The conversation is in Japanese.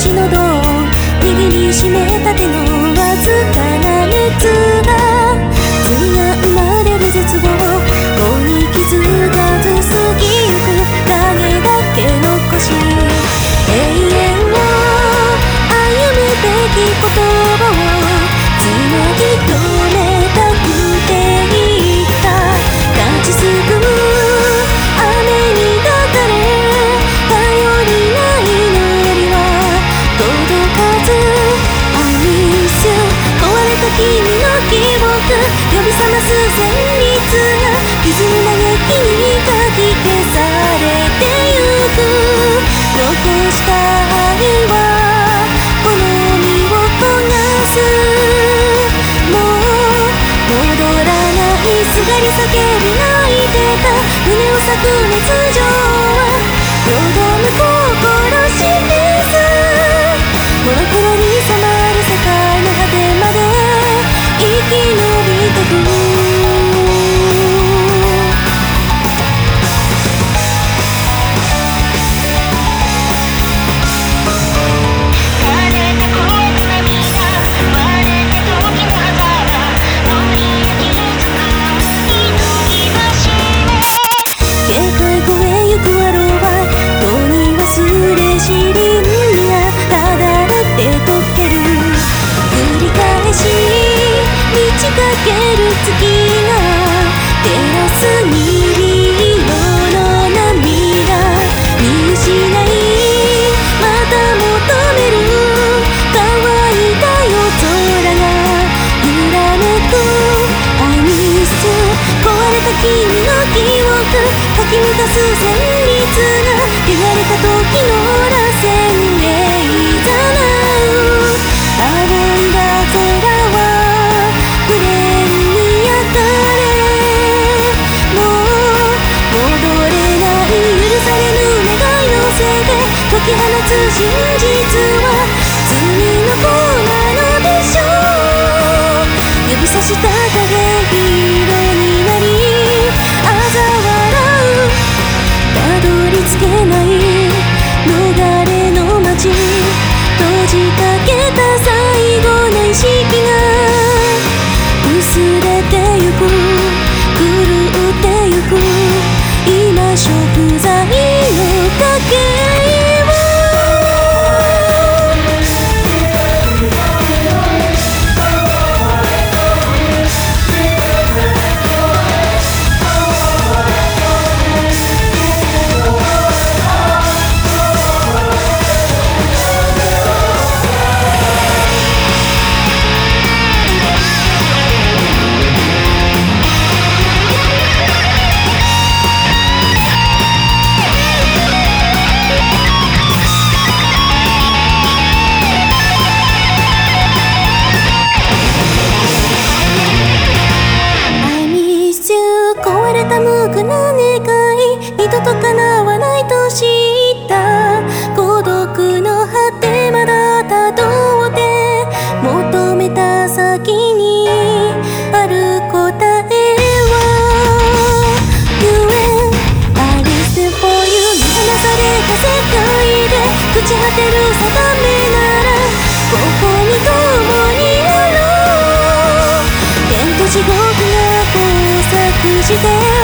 しのドア握りしめた手のわずかな熱が罪が生まれる絶望後に気づかず過ぎゆく影だけ残し永遠を歩むべき言葉をつなぎ止めたくていった立ちすくむ雨に抱かれ頼りない祈りは届かず I miss you 壊れた君の記憶呼び覚ます旋律が歪んだ劇にかき消されてゆく残した愛はこの身を焦がすもう戻らないすがり叫び泣いてた胸を裂く熱情はよどむ心示すモノクロに染まる世界の果てまで生き延びてく月が照らす虹色の涙見失いまた求める乾いた夜空が揺らめく I miss you 壊れた君の記憶かき乱す旋律が汚れた時の螺旋へ誘う青んだ空はグレーに焼かれもう戻れない許されぬ願いのせいで解き放つ真実は罪の子なのでしょう指さした影色になり嘲笑うたどり着けない逃れの街閉じかけた最後の意識が薄れてゆく狂ってゆく今食材のかけ無垢な願い二度と叶わないと知った孤独の果てまだたどって求めた先にある答えは You and I listen for you 見放された世界で朽ち果てる定めならここに共にあろう天と地獄が交錯して